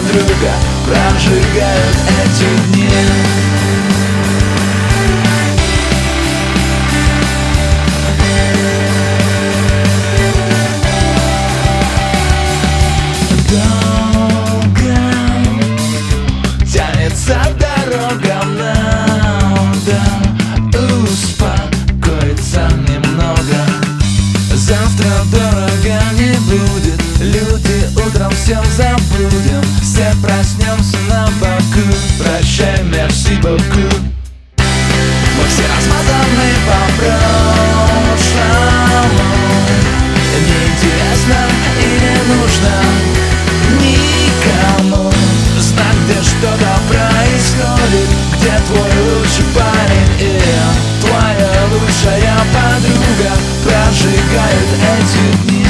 подруга прожигают эти дни. Долго тянется дорога нам, да, успокоиться немного. Завтра дорого не будет, люди утром всем забудем. Все проснемся на боку, прощай, мерси боку. Мы все размазаны по прошлому, неинтересно и не нужно никому знать, где что-то происходит, где твой лучший парень и твоя лучшая подруга прожигают эти дни.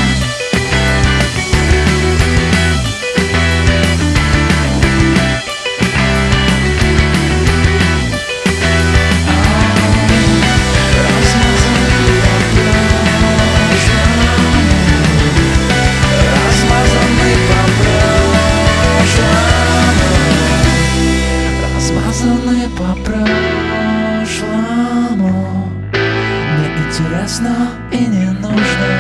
Размазаны по прошлому, неинтересно и не нужно